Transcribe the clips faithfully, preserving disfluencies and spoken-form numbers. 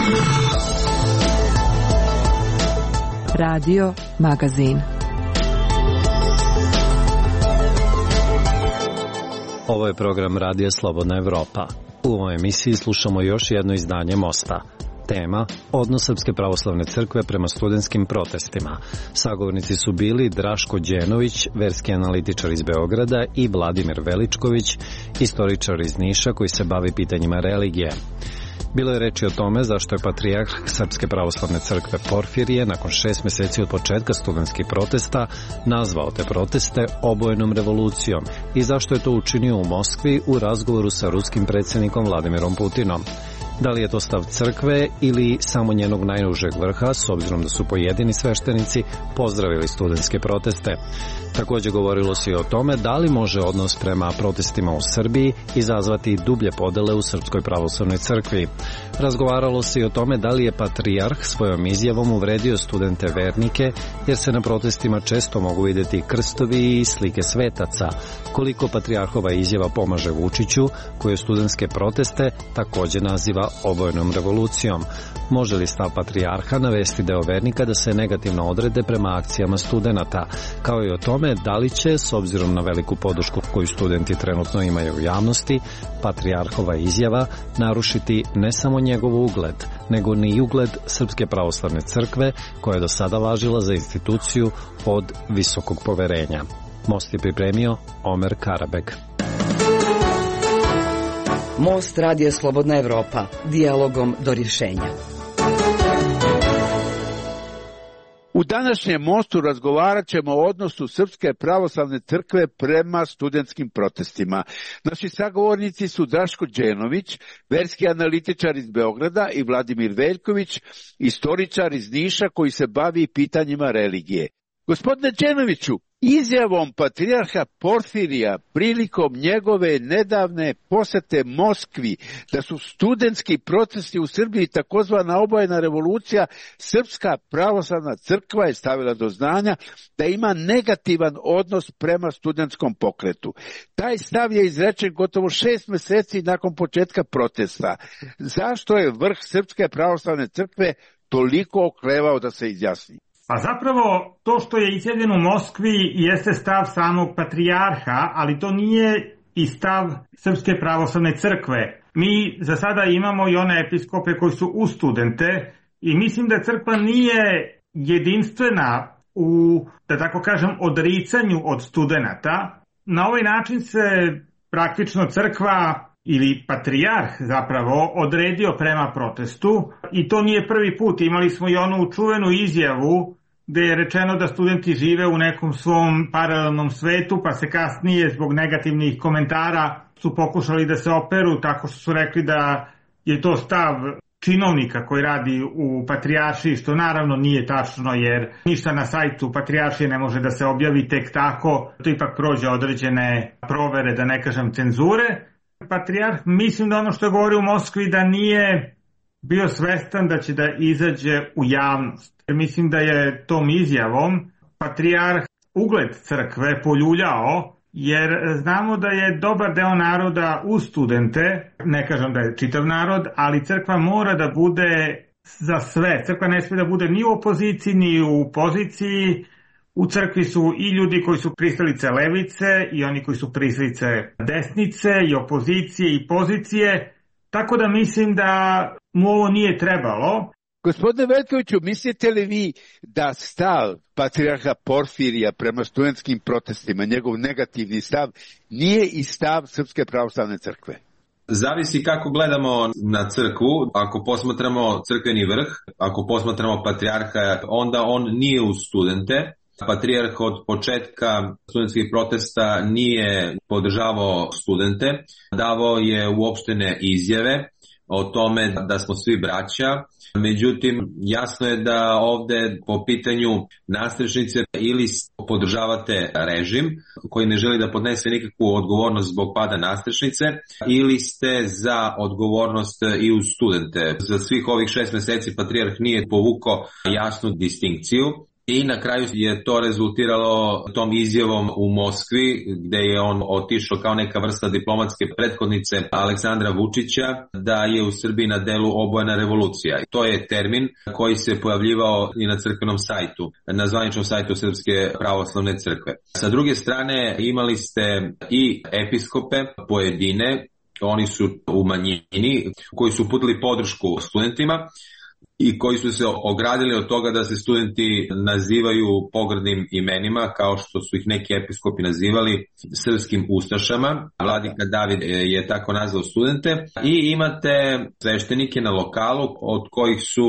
Radio Magazin. Ovo je program Radija Slobodna Evropa. U ovoj emisiji slušamo još jedno izdanje Mosta. Tema – odnos Srpske pravoslavne crkve prema studentskim protestima. Sagovornici su bili Draško Đenović, verski analitičar iz Beograda, i Vladimir Veličković, istoričar iz Niša koji se bavi pitanjima religije. Bilo je reči o tome zašto je patrijarh Srpske pravoslavne crkve Porfirije nakon šest meseci od početka studentskih protesta nazvao te proteste obojenom revolucijom i zašto je to učinio u Moskvi u razgovoru sa ruskim predsjednikom Vladimirom Putinom. Da li je to stav crkve ili samo njenog najužeg vrha, s obzirom da su pojedini sveštenici pozdravili studentske proteste. Također govorilo se i o tome da li može odnos prema protestima u Srbiji izazvati dublje podele u Srpskoj pravoslavnoj crkvi. Razgovaralo se i o tome da li je patrijarh svojom izjavom uvredio studente vernike, jer se na protestima često mogu vidjeti krstovi i slike svetaca. Koliko patrijarhova izjava pomaže Vučiću, koji studentske proteste također naziva obojenom revolucijom. Može li stav patrijarha navesti deo vernika da se negativno odrede prema akcijama studenata, kao i o tome da li će, s obzirom na veliku podršku koju studenti trenutno imaju u javnosti, patrijarhova izjava narušiti ne samo njegov ugled, nego ni ugled Srpske pravoslavne crkve, koja je do sada važila za instituciju od visokog poverenja. Most je pripremio Omer Karabeg. Most Radija Slobodna Evropa, dijalogom do rješenja. U današnjem Mostu razgovarat ćemo o odnosu Srpske pravoslavne crkve prema studentskim protestima. Naši sagovornici su Draško Đenović, verski analitičar iz Beograda, i Vladimir Veljković, istoričar iz Niša koji se bavi pitanjima religije. Gospodine Đenoviću, izjavom patrijarha Porfirija prilikom njegove nedavne posete Moskvi da su studentski protesti u Srbiji takozvana obojena revolucija, Srpska pravoslavna crkva je stavila do znanja da ima negativan odnos prema studentskom pokretu. Taj stav je izrečen gotovo šest meseci nakon početka protesta. Zašto je vrh Srpske pravoslavne crkve toliko oklevao da se izjasni? Pa zapravo to što je izjavljeno u Moskvi jeste stav samog patrijarha, ali to nije i stav Srpske pravoslavne crkve. Mi za sada imamo i one episkope koji su u studente i mislim da crkva nije jedinstvena u, da tako kažem, odricanju od studenata. Na ovaj način se praktično crkva ili patrijarh zapravo odredio prema protestu i to nije prvi put. Imali smo i onu čuvenu izjavu gdje je rečeno da studenti žive u nekom svom paralelnom svetu, pa se kasnije zbog negativnih komentara su pokušali da se operu tako što su rekli da je to stav činovnika koji radi u patrijaršiji, što naravno nije tačno jer ništa na sajtu patrijaršije ne može da se objavi tek tako, to ipak prođe određene provere, da ne kažem cenzure. Patrijarh, mislim da ono što je govorio u Moskvi da nije bio svestan da će da izađe u javnost. Mislim da je tom izjavom patrijarh ugled crkve poljuljao, jer znamo da je dobar deo naroda u studente, ne kažem da je čitav narod, ali crkva mora da bude za sve. Crkva ne smije da bude ni u opoziciji, ni u poziciji. U crkvi su i ljudi koji su pristalice levice i oni koji su pristalice desnice i opozicije i pozicije, tako da mislim da mu ovo nije trebalo. Gospodine Veljkoviću, mislite li vi da stav patrijarha Porfirija prema studentskim protestima, njegov negativni stav, nije i stav Srpske pravoslavne crkve? Zavisi kako gledamo na crkvu. Ako posmatramo crkveni vrh, ako posmatramo patrijarha, onda on nije uz studente. Patrijarh od početka studentskih protesta nije podržavao studente, davao je uopštene izjave o tome da smo svi braća. Međutim, jasno je da ovde po pitanju nastrešnice ili podržavate režim koji ne želi da podnese nikakvu odgovornost zbog pada nastrešnice, ili ste za odgovornost i uz studente. Za svih ovih šest meseci patrijarh nije povukao jasnu distinkciju. I na kraju je to rezultiralo tom izjavom u Moskvi, gde je on otišao kao neka vrsta diplomatske prethodnice Aleksandra Vučića, da je u Srbiji na delu obojena revolucija. To je termin koji se pojavljivao i na crkvenom sajtu, na zvaničnom sajtu Srpske pravoslavne crkve. Sa druge strane, imali ste i episkope pojedine, oni su u manjini, koji su uputili podršku studentima i koji su se ogradili od toga da se studenti nazivaju pogrdnim imenima, kao što su ih neki episkopi nazivali srpskim ustašama. Vladika David je tako nazvao studente. I imate sveštenike na lokalu, od kojih su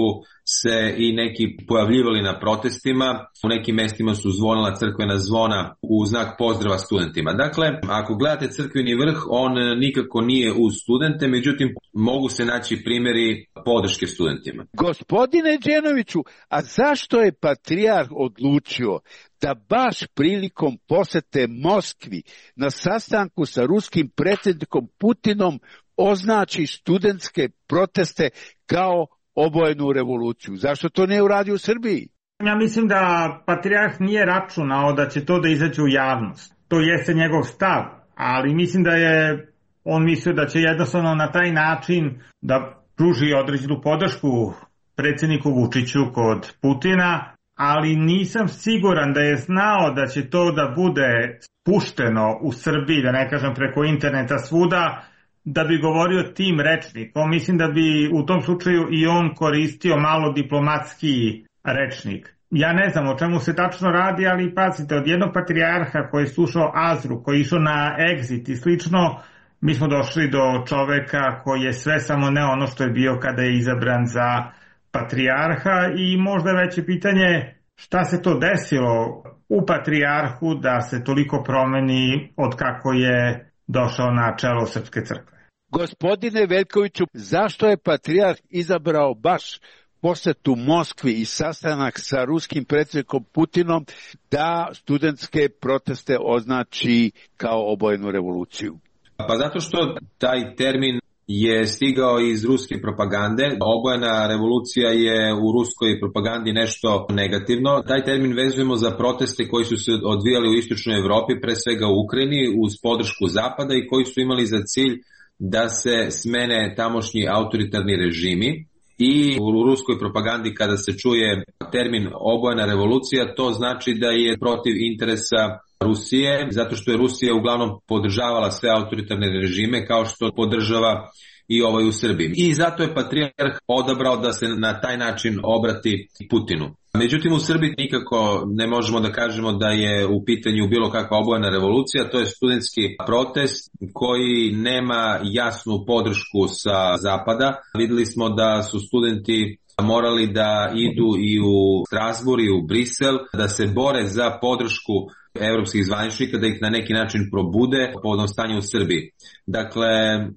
se i neki pojavljivali na protestima. U nekim mestima su zvonila crkvena zvona u znak pozdrava studentima. Dakle, ako gledate crkveni vrh, on nikako nije uz studente, međutim mogu se naći primjeri podrške studentima. Gospodine Đenoviću, a zašto je patrijarh odlučio da baš prilikom posete Moskvi na sastanku sa ruskim predsjednikom Putinom označi studentske proteste kao obojenu revoluciju? Zašto to ne uradi u Srbiji? Ja mislim da patrijarh nije računao da će to da izađe u javnost. To jeste njegov stav, ali mislim da je on mislio da će jednostavno na taj način da pruži određenu podršku predsjedniku Vučiću kod Putina, ali nisam siguran da je znao da će to da bude pušteno u Srbiji, da ne kažem preko interneta svuda, da bi govorio tim rečnikom. Mislim da bi u tom slučaju i on koristio malo diplomatski rečnik. Ja ne znam o čemu se tačno radi, ali pazite, od jednog patrijarha koji je slušao Azru, koji je išao na Exit i slično, mi smo došli do čoveka koji je sve samo ne ono što je bio kada je izabran za patrijarha i možda veće pitanje šta se to desilo u patrijarhu da se toliko promeni od kako je došao na čelo Srpske crkve. Gospodine Veljkoviću, zašto je patrijarh izabrao baš posetu Moskvi i sastanak sa ruskim predsjednikom Putinom da studentske proteste označi kao obojenu revoluciju? Pa zato što taj termin je stigao iz ruske propagande. Obojena revolucija je u ruskoj propagandi nešto negativno. Taj termin vezujemo za proteste koji su se odvijali u istočnoj Evropi, pre svega u Ukrajini, uz podršku Zapada i koji su imali za cilj da se smene tamošnji autoritarni režimi. I u ruskoj propagandi kada se čuje termin obojena revolucija, to znači da je protiv interesa Rusije, zato što je Rusija uglavnom podržavala sve autoritarne režime kao što podržava i ovaj u Srbiji. I zato je patrijarh odabrao da se na taj način obrati Putinu. Međutim, u Srbiji nikako ne možemo da kažemo da je u pitanju bilo kakva obojena revolucija, to je studentski protest koji nema jasnu podršku sa Zapada. Videli smo da su studenti morali da idu i u Strasbourg i u Brisel, da se bore za podršku evropskih zvaničnika, da ih na neki način probude povodom stanja u Srbiji. Dakle,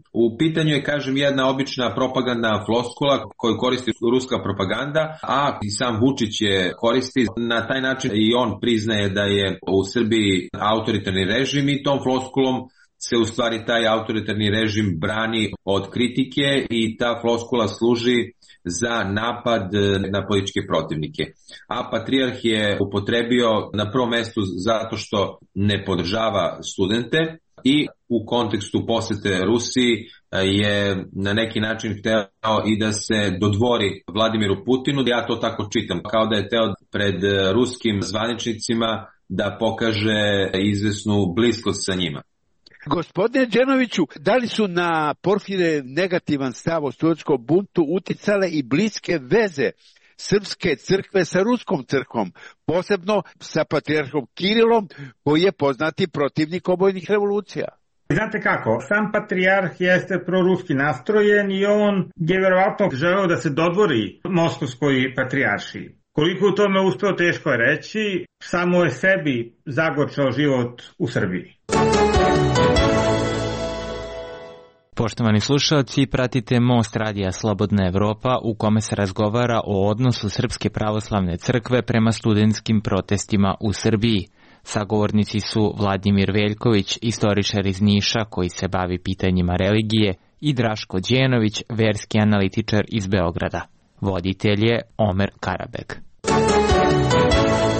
u pitanju je, kažem, jedna obična propagandna floskula koju koristi ruska propaganda, a i sam Vučić je koristi. Na taj način i on priznaje da je u Srbiji autoritarni režim i tom floskulom se u stvari taj autoritarni režim brani od kritike i ta floskula služi za napad na političke protivnike. A patrijarh je upotrebio na prvom mestu zato što ne podržava studente i u kontekstu posete Rusiji je na neki način hteo i da se dodvori Vladimiru Putinu. Ja to tako čitam, kao da je hteo pred ruskim zvaničnicima da pokaže izvesnu bliskost sa njima. Gospodine Đenoviću, da li su na Porfirije negativan stav o studentskom buntu uticale i bliske veze Srpske crkve sa Ruskom crkvom, posebno sa patrijarhom Kirilom, koji je poznati protivnik obojnih revolucija? Znate kako, sam patrijarh jeste proruski nastrojen i on je verovatno želeo da se dodvori Moskovskoj patrijaršiji. Koliko u tome uspeo, teško je reći, samo je sebi zagorčao život u Srbiji. Poštovani slušalci, pratite Most radija Slobodna Evropa u kome se razgovara o odnosu Srpske pravoslavne crkve prema studentskim protestima u Srbiji. Sagovornici su Vladimir Veljković, istoričar iz Niša koji se bavi pitanjima religije, i Draško Đenović, verski analitičar iz Beograda. Voditelj je Omer Karabek.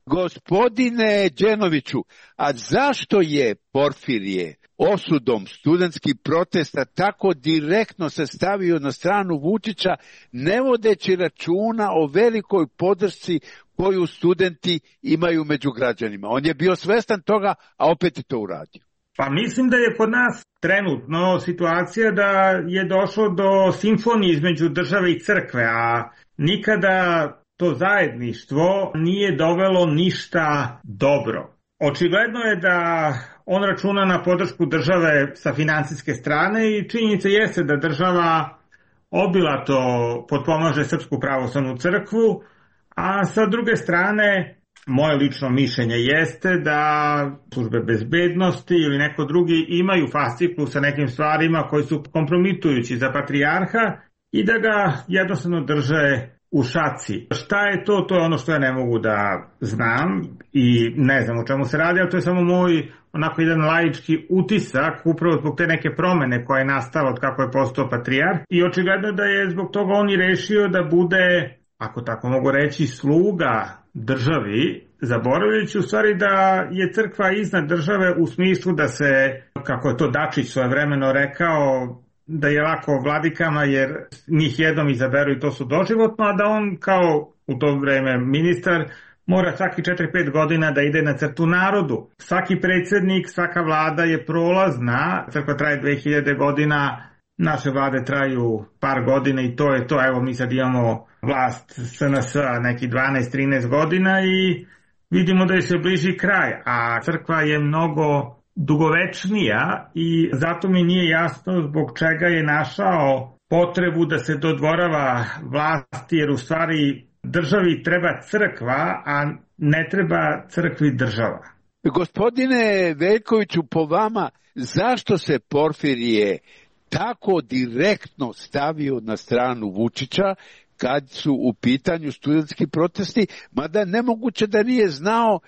Gospodine Đenoviću, a zašto je Porfirije osudom studentskih protesta tako direktno se stavio na stranu Vučića, ne vodeći računa o velikoj podršci koju studenti imaju među građanima? On je bio svestan toga, a opet je to uradio. Pa mislim da je kod nas trenutno situacija da je došlo do simfonije između države i crkve, a nikada to zajedništvo nije dovelo ništa dobro. Očigledno je da on računa na podršku države sa financijske strane i činjenica jeste da država obilato potpomaže Srpsku pravoslavnu crkvu, a sa druge strane moje lično mišljenje jeste da službe bezbednosti ili neko drugi imaju fasciklu sa nekim stvarima koji su kompromitujući za patrijarha i da ga jednostavno drže u šaci. Šta je to? To je ono što ja ne mogu da znam i ne znam o čemu se radi, ali to je samo moj onako jedan laički utisak upravo zbog te neke promene koja je nastala od kako je postao patrijarh i očigledno da je zbog toga on i rešio da bude, ako tako mogu reći, sluga državi, zaboravljajući u stvari da je crkva iznad države u smislu da se, kako je to Dačić svojevremeno rekao, da je lako vladikama jer njih jednom izaberu i to su doživotno, a da on kao u to vreme ministar mora svaki četiri pet godina da ide na crtu narodu. Svaki predsjednik, svaka vlada je prolazna, crkva traje dve hiljade godina, naše vlade traju par godina i to je to. Evo mi sad imamo vlast S N S neki dvanaest trinaest godina i vidimo da je se bliži kraj, a crkva je mnogo dugovečnija i zato mi nije jasno zbog čega je našao potrebu da se dodvorava vlasti, jer u stvari državi treba crkva, a ne treba crkvi država. Gospodine Veljkoviću, po vama, zašto se Porfirije tako direktno stavio na stranu Vučića kad su u pitanju studentski protesti, mada nemoguće da nije znao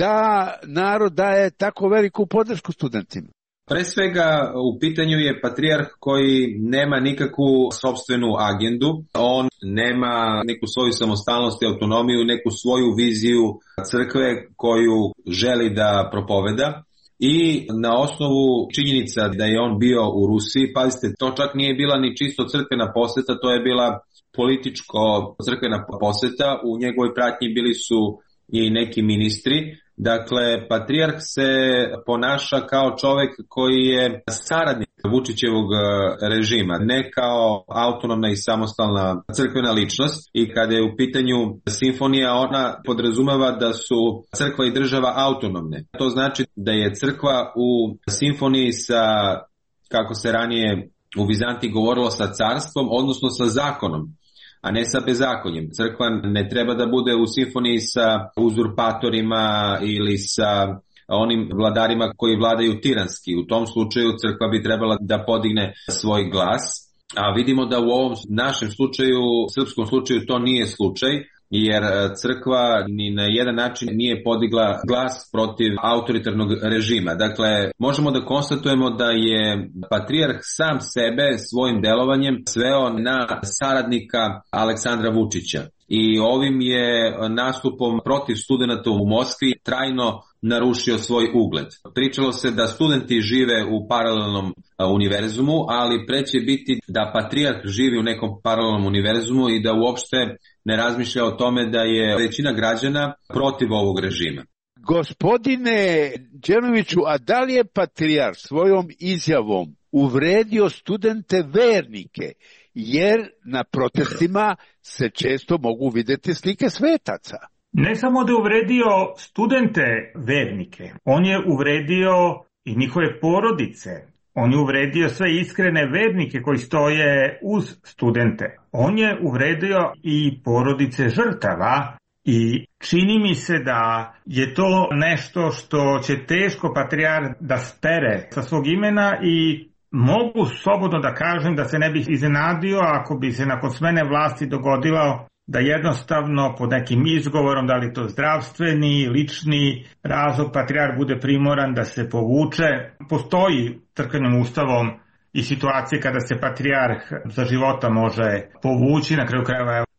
da narod daje tako veliku podršku studentima? Pre svega u pitanju je patrijarh koji nema nikakvu sopstvenu agendu, on nema neku svoju samostalnost i autonomiju, neku svoju viziju crkve koju želi da propoveda. I na osnovu činjenica da je on bio u Rusiji, pazite, to čak nije bila ni čisto crkvena poseta, to je bila političko crkvena poseta, u njegovoj pratnji bili su i neki ministri. Dakle, patrijarh se ponaša kao čovjek koji je saradnik Vučićevog režima, ne kao autonomna i samostalna crkvena ličnost. I kada je u pitanju simfonija, ona podrazumeva da su crkva i država autonomne. To znači da je crkva u simfoniji sa, kako se ranije u Vizantiji govorilo, sa carstvom, odnosno sa zakonom, a ne sa bezakonjem. Crkva ne treba da bude u simfoniji sa uzurpatorima ili sa onim vladarima koji vladaju tiranski. U tom slučaju crkva bi trebala da podigne svoj glas, a vidimo da u ovom našem slučaju, srpskom slučaju, to nije slučaj, jer crkva ni na jedan način nije podigla glas protiv autoritarnog režima. Dakle, možemo da konstatujemo da je patrijarh sam sebe svojim delovanjem sveo na saradnika Aleksandra Vučića. I ovim je nastupom protiv studenata u Moskvi trajno narušio svoj ugled. Pričalo se da studenti žive u paralelnom univerzumu, ali pre će biti da patrijarh živi u nekom paralelnom univerzumu i da uopšte ne razmišlja o tome da je većina građana protiv ovog režima. Gospodine Đenoviću, a da li je patrijarh svojom izjavom uvredio studente vernike? Jer na protestima se često mogu vidjeti slike svetaca. Ne samo da je uvredio studente vernike, on je uvredio i njihove porodice. On je uvredio sve iskrene vernike koji stoje uz studente. On je uvredio i porodice žrtava i čini mi se da je to nešto što će teško patrijarh da spere sa svog imena i mogu slobodno da kažem da se ne bih iznenadio ako bi se nakon smene vlasti dogodilo da jednostavno pod nekim izgovorom, da li to zdravstveni, lični razlog, patrijarh bude primoran da se povuče. Postoji crkvenim ustavom i situacije kada se patrijarh za života može povući. Na kraju krajeva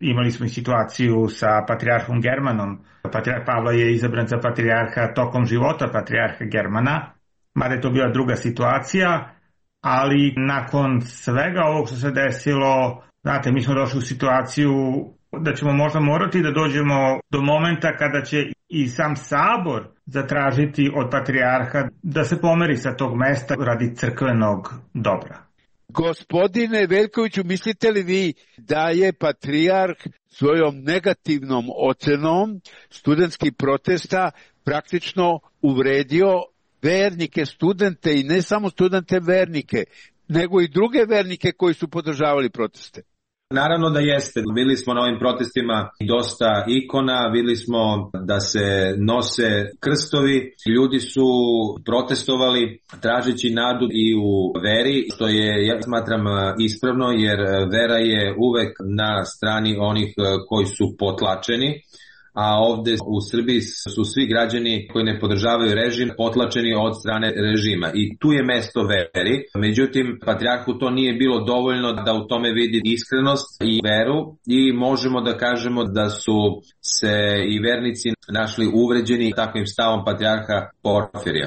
Imali smo i situaciju sa patrijarhom Germanom. Patrijarh Pavle je izabran za patrijarha tokom života patrijarha Germana, mada je to bila druga situacija, ali nakon svega ovog što se desilo, znate, mi smo došli u situaciju da ćemo možda morati da dođemo do momenta kada će i sam sabor zatražiti od patrijarha da se pomeri sa tog mesta radi crkvenog dobra. Gospodine Veljkoviću, mislite li vi da je patrijarh svojom negativnom ocenom studentskih protesta praktično uvredio vernike, studente i ne samo studente vernike, nego i druge vernike koji su podržavali proteste? Naravno da jeste. Bili smo na ovim protestima dosta ikona, videli smo da se nose krstovi, ljudi su protestovali tražeći nadu i u veri, što je, ja smatram, ispravno, jer vera je uvek na strani onih koji su potlačeni. A ovde u Srbiji su svi građani koji ne podržavaju režim potlačeni od strane režima i tu je mesto veri. Međutim, patrijarhu to nije bilo dovoljno da u tome vidi iskrenost i veru i možemo da kažemo da su se i vernici našli uvređeni takvim stavom patrijarha Porfirija.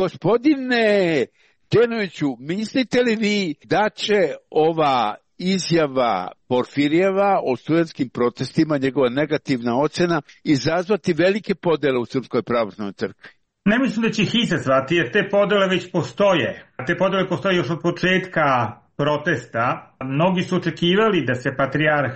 Gospodine Đenoviću, mislite li vi da će ova izjava Porfirijeva o studentskim protestima, njegova negativna ocena, izazvati velike podele u Srpskoj pravoslavnoj crkvi? Ne mislim da će ih izazvati, jer te podele već postoje. Te podele postoje još od početka protesta. Mnogi su očekivali da se patrijarh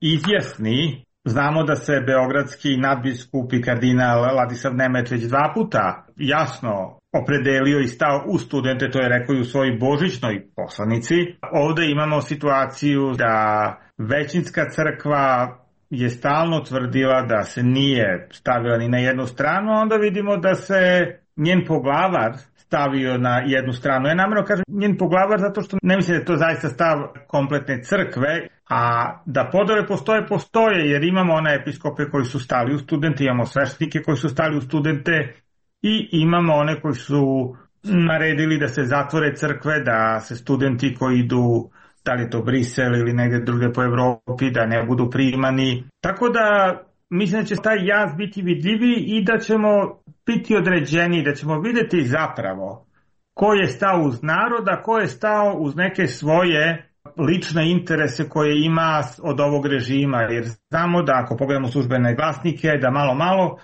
izjasni. Znamo da se beogradski nadbiskup i kardinal Ladislav Nemec već dva puta jasno opredelio i stao u studente, to je rekao i u svojoj božićnoj poslanici. Ovde imamo situaciju da većinska crkva je stalno tvrdila da se nije stavila ni na jednu stranu, onda vidimo da se njen poglavar stavio na jednu stranu. Ja namjerno kažem njen poglavar zato što ne mislim da je to zaista stav kompletne crkve, a da podele postoje, postoje, jer imamo one episkope koji su stali u studente, imamo sveštenike koji su stali u studente i imamo one koji su naredili da se zatvore crkve, da se studenti koji idu, da li je to Brisel ili negde druge po Evropi, da ne budu primani. Tako da mislim da će taj jaz biti vidljiviji i da ćemo biti određeni, da ćemo videti zapravo ko je stao uz naroda, ko je stao uz neke svoje lične interese koje ima od ovog režima. Jer znamo da ako pogledamo službene glasnike, da malo malo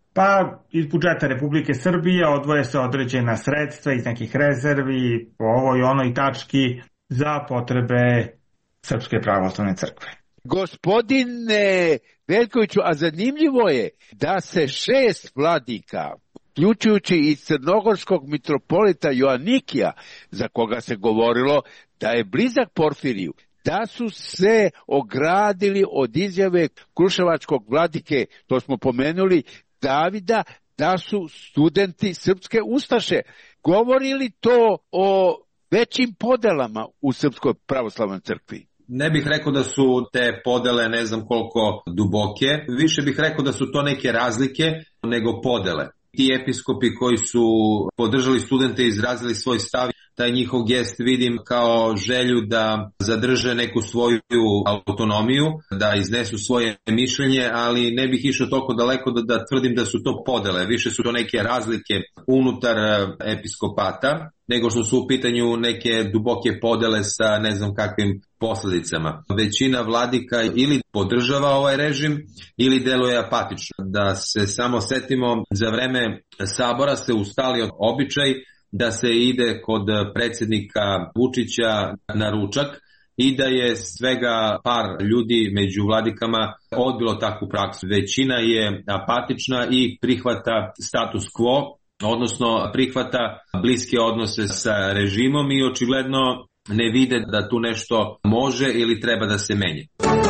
pa iz budžeta Republike Srbije odvoje se određena sredstva iz nekih rezervi po ovoj onoj tački za potrebe Srpske pravoslavne crkve. Gospodine Veljkoviću, a zanimljivo je da se šest vladika, uključujući i crnogorskog mitropolita Joanikija, za koga se govorilo da je blizak Porfiriju, da su se ogradili od izjave kruševačkog vladike, to smo pomenuli, Davida, da su studenti srpske ustaše. Govori li to o većim podelama u Srpskoj pravoslavnoj crkvi? Ne bih rekao da su te podele ne znam koliko duboke, više bih rekao da su to neke razlike nego podele. Ti episkopi koji su podržali studente i izrazili svoj stav, taj njihov gest vidim kao želju da zadrže neku svoju autonomiju, da iznesu svoje mišljenje, ali ne bih išao toliko daleko da, da tvrdim da su to podele. Više su to neke razlike unutar episkopata, nego što su u pitanju neke duboke podele sa ne znam kakvim posljedicama. Većina vladika ili podržava ovaj režim ili deluje apatično. Da se samo setimo, za vreme sabora se ustalio običaj da se ide kod predsjednika Vučića na ručak i da je svega par ljudi među vladikama odbilo takvu praksu. Većina je apatična i prihvata status quo, odnosno prihvata bliske odnose sa režimom i očigledno ne vide da tu nešto može ili treba da se menje.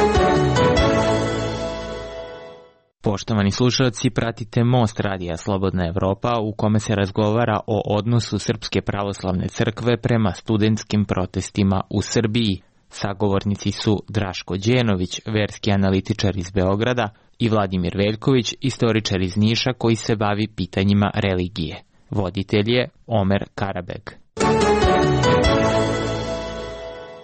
Poštovani slušalci, pratite Most radija Slobodna Evropa u kome se razgovara o odnosu Srpske pravoslavne crkve prema studentskim protestima u Srbiji. Sagovornici su Draško Đenović, verski analitičar iz Beograda, i Vladimir Veljković, istoričar iz Niša koji se bavi pitanjima religije. Voditelj je Omer Karabeg.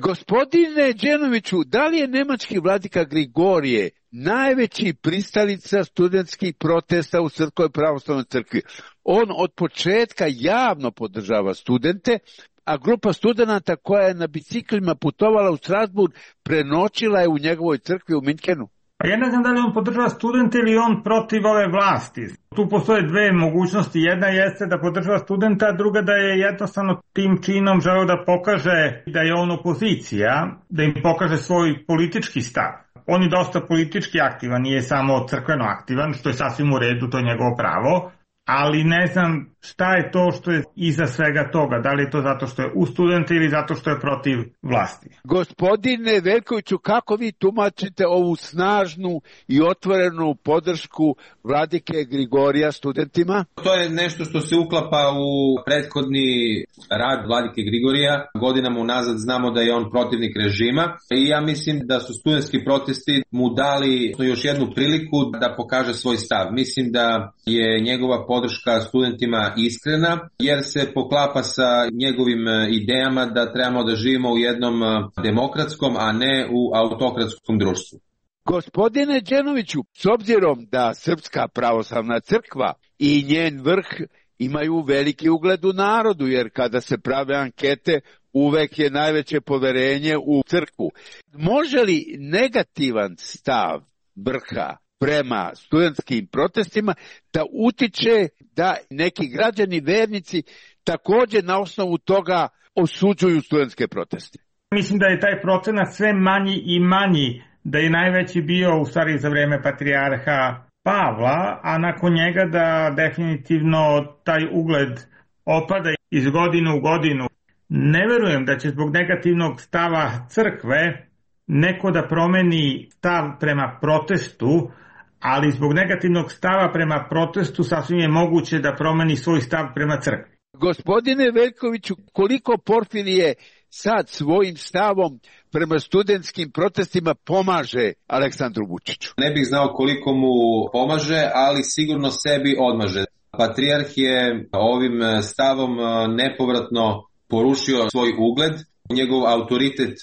Gospodine Đenoviću, da li je nemački vladika Grigorije najveći pristalica studentskih protesta u Srpskoj pravoslavnoj crkvi? On od početka javno podržava studente, a grupa studenata koja je na biciklima putovala u Strasburg prenoćila je u njegovoj crkvi u Minhenu. A ja ne znam da li on podržava studente ili on protiv ove vlasti. Tu postoje dve mogućnosti. Jedna jeste da podržava studenta, a druga da je jednostavno tim činom želeo da pokaže da je on opozicija, da im pokaže svoj politički stav. On je dosta politički aktivan, nije samo crkveno aktivan, što je sasvim u redu, to je njegovo pravo. Ali ne znam šta je to što je iza svega toga, da li je to zato što je u studente ili zato što je protiv vlasti. Gospodine Veljkoviću, kako vi tumačite ovu snažnu i otvorenu podršku vladike Grigorija studentima? To je nešto što se uklapa u prethodni rad vladike Grigorija. Godinama unazad znamo da je on protivnik režima i ja mislim da su studentski protesti mu dali još jednu priliku da pokaže svoj stav. Mislim da je njegova podrška studentima iskrena, jer se poklapa sa njegovim idejama da trebamo da živimo u jednom demokratskom, a ne u autokratskom društvu. Gospodine Đenoviću, s obzirom da Srpska pravoslavna crkva i njen vrh imaju veliki ugled u narodu, jer kada se prave ankete, uvek je najveće poverenje u crkvu. Može li negativan stav vrha prema studentskim protestima da utiče da neki građani, vernici također na osnovu toga osuđuju studentske proteste? Mislim da je taj procenat sve manji i manji, da je najveći bio u stvari za vreme patrijarha Pavla, a nakon njega da definitivno taj ugled opada iz godine u godinu. Ne verujem da će zbog negativnog stava crkve neko da promeni stav prema protestu, ali zbog negativnog stava prema protestu sasvim je moguće da promeni svoj stav prema crkvi. Gospodine Veljkoviću, koliko Porfirije sad svojim stavom prema studentskim protestima pomaže Aleksandru Vučiću? Ne bih znao koliko mu pomaže, ali sigurno sebi odmaže. Patrijarh je ovim stavom nepovratno porušio svoj ugled. Njegov autoritet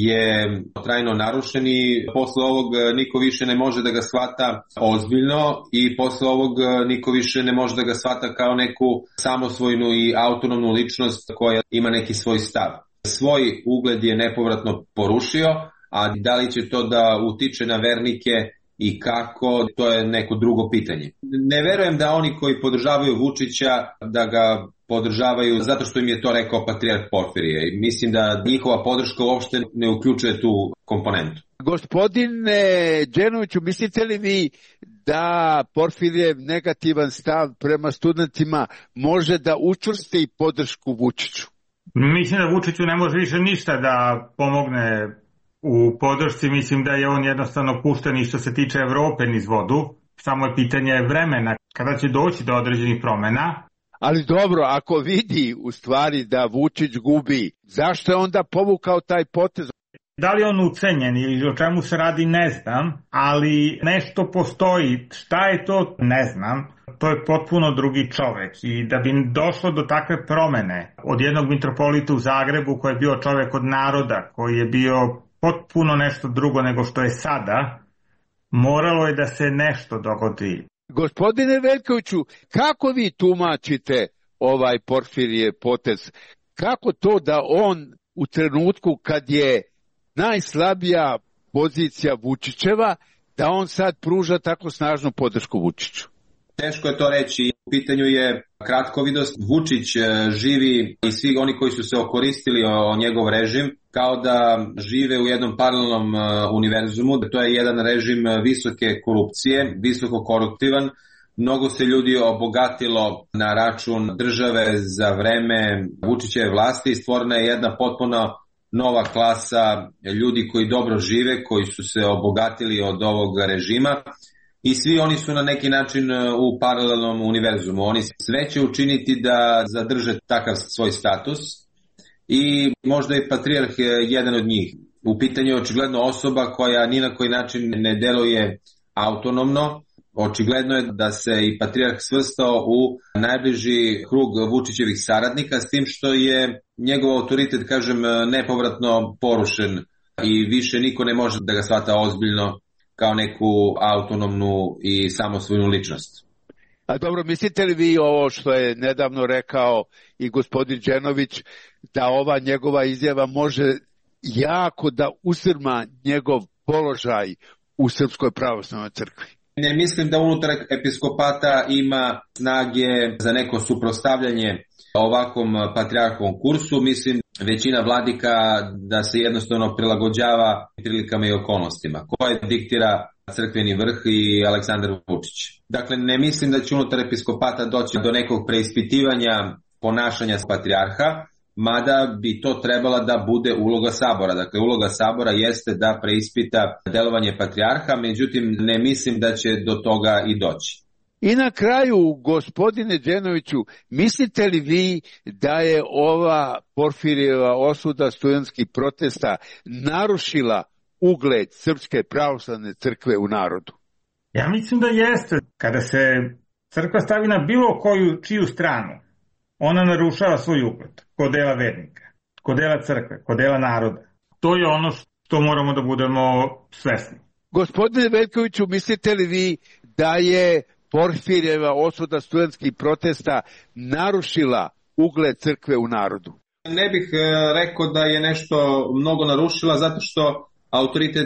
je trajno narušen i posle ovog niko više ne može da ga shvata ozbiljno i posle ovog niko više ne može da ga shvata kao neku samosvojnu i autonomnu ličnost koja ima neki svoj stav. Svoj ugled je nepovratno porušio, a da li će to da utiče na vernike i kako, to je neko drugo pitanje. Ne verujem da oni koji podržavaju Vučića da ga podržavaju zato što im je to rekao patrijarh Porfirije. Mislim da njihova podrška uopšte ne uključuje tu komponentu. Gospodine Đenoviću, mislite li vi da Porfirijev negativan stav prema studentima može da učvrsti i podršku Vučiću? Mislim da Vučiću ne može više ništa da pomogne u podršci. Mislim da je on jednostavno pušten i što se tiče Evrope niz vodu. Samo je pitanje vremena kada će doći do određenih promena. Ali dobro, ako vidi u stvari da Vučić gubi, zašto je onda povukao taj potez? Da li je on ucenjen ili o čemu se radi ne znam, ali nešto postoji. Šta je to ne znam. To je potpuno drugi čovek i da bi došlo do takve promene od jednog mitropolita u Zagrebu koji je bio čovek od naroda, koji je bio potpuno nešto drugo nego što je sada, moralo je da se nešto dogodi. Gospodine Veljkoviću, kako vi tumačite ovaj Porfirije potez? Kako to da on u trenutku kad je najslabija pozicija Vučićeva, da on sad pruža tako snažnu podršku Vučiću? Teško je to reći. U pitanju je kratkovidost. Vučić živi i svi oni koji su se okoristili o njegov režim kao da žive u jednom paralelnom univerzumu. To je jedan režim visoke korupcije, visoko koruptivan. Mnogo se ljudi obogatilo na račun države za vreme Vučićeve vlasti i stvorena je jedna potpuno nova klasa ljudi koji dobro žive, koji su se obogatili od ovog režima. I svi oni su na neki način u paralelnom univerzumu. Oni sve će učiniti da zadrže takav svoj status i možda i patrijarh je jedan od njih. U pitanju je očigledno osoba koja ni na koji način ne deluje autonomno očigledno je da se i patrijarh svrstao u najbliži krug Vučićevih saradnika, s tim što je njegov autoritet, kažem, nepovratno porušen i više niko ne može da ga shvata ozbiljno kao neku autonomnu i samosvojnu ličnost. A dobro, mislite li vi ovo što je nedavno rekao i gospodin Đenović, da ova njegova izjava može jako da usrma njegov položaj u Srpskoj pravoslavnoj crkvi? Ne mislim da unutar episkopata ima snage za neko suprotstavljanje ovakvom patrijarhovom kursu. Mislim, većina vladika da se jednostavno prilagođava prilikama i okolnostima koje diktira crkveni vrh i Aleksandar Vučić. Dakle, ne mislim da će unutar episkopata doći do nekog preispitivanja ponašanja patrijarha, mada bi to trebala da bude uloga sabora. Dakle, uloga sabora jeste da preispita delovanje patrijarha, međutim ne mislim da će do toga i doći. I na kraju, gospodine Đenoviću, mislite li vi da je ova Porfirijeva osuda studentskih protesta narušila ugled Srpske pravoslavne crkve u narodu? Ja mislim da jeste. Kada se crkva stavi na bilo koju čiju stranu, ona narušava svoj ugled kod dela vernika, kod dela crkve, kod dela naroda. To je ono što moramo da budemo svesni. Gospodine Veljkoviću, mislite li vi da je Porfirijeva osuda studentskih protesta narušila ugled crkve u narodu? Ne bih rekao da je nešto mnogo narušila, zato što autoritet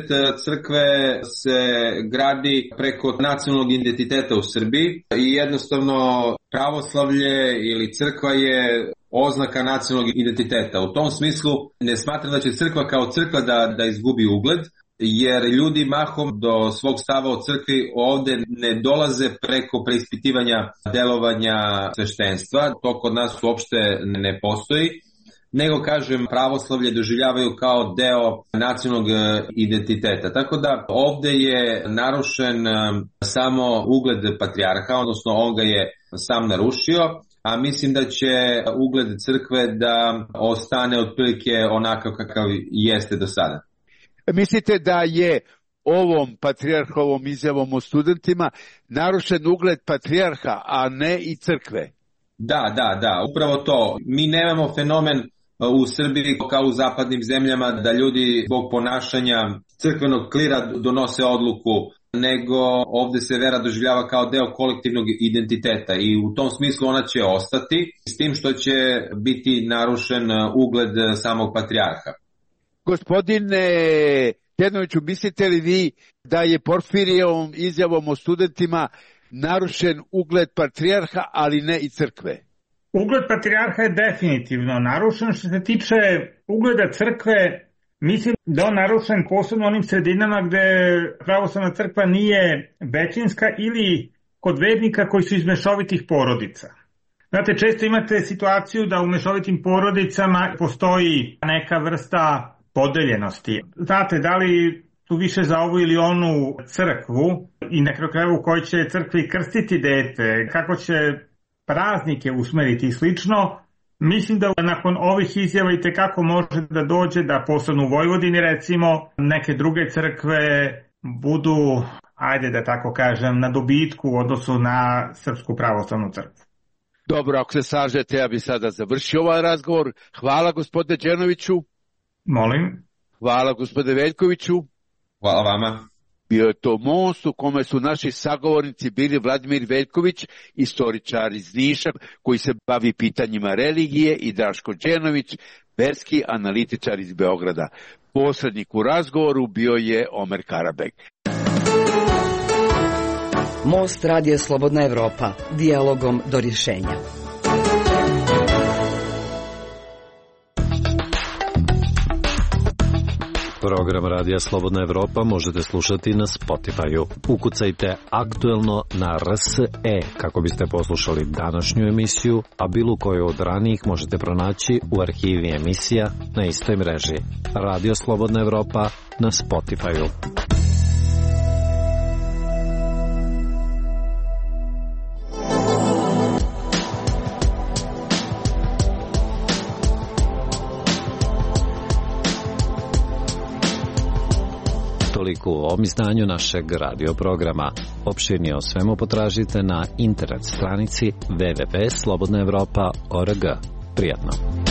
crkve se gradi preko nacionalnog identiteta u Srbiji i jednostavno pravoslavlje ili crkva je oznaka nacionalnog identiteta. U tom smislu ne smatram da će crkva kao crkva da, da izgubi ugled, jer ljudi mahom do svog stava o crkvi ovde ne dolaze preko preispitivanja delovanja sveštenstva. To kod nas uopšte ne postoji, nego, kažem, pravoslavlje doživljavaju kao deo nacionalnog identiteta. Tako da ovde je narušen samo ugled patrijarha, odnosno on ga je sam narušio, a mislim da će ugled crkve da ostane otprilike onakav kakav jeste do sada. Mislite da je ovom patrijarhovom izjavom o studentima narušen ugled patrijarha, a ne i crkve? Da, da, da, upravo to. Mi nemamo fenomen u Srbiji kao u zapadnim zemljama da ljudi zbog ponašanja crkvenog klira donose odluku, nego ovde se vera doživljava kao deo kolektivnog identiteta i u tom smislu ona će ostati, s tim što će biti narušen ugled samog patrijarha. Gospodine Đenoviću, mislite li vi da je Porfirijevom izjavom o studentima narušen ugled patrijarha, ali ne i crkve? Ugled patrijarha je definitivno narušen. Što se tiče ugleda crkve, mislim da on narušen posebno onim sredinama gde pravoslavna crkva nije većinska ili kod vernika koji su iz mešovitih porodica. Znate, često imate situaciju da u mešovitim porodicama postoji neka vrsta podeljenosti. Znate, da li tu više za ovu ili onu crkvu i na kraju krajeva u kojoj će crkvi krstiti dete, kako će praznike usmeriti i slično. Mislim da nakon ovih izjava i tekako može da dođe da posebno u Vojvodini recimo neke druge crkve budu, ajde da tako kažem, na dobitku u odnosu na Srpsku pravoslavnu crkvu. Dobro, ako se slažete, ja bih sada završio ovaj razgovor. Hvala gospodine Đenoviću. Molim. Hvala gospodine Veljkoviću. Hvala vama. Bio je to most u kome su naši sagovornici bili Vladimir Veljković, istoričar iz Niša koji se bavi pitanjima religije, i Daško Đenović, verski analitičar iz Beograda. Posrednik u razgovoru bio je Omer Karabeg. Most Radio Slobodna Evropa, dijalogom do rješenja. Program Radija Slobodna Evropa možete slušati na Spotify-u. Ukucajte aktuelno na R S E kako biste poslušali današnju emisiju, a bilo koju od ranijih možete pronaći u arhivi emisija na istoj mreži. Radio Slobodna Evropa na Spotify-u. Toliko u ovom izdanju našeg radio programa. Opširnije o svemu potražite na internet stranici w w w tačka slobodna evropa tačka org. Prijatno.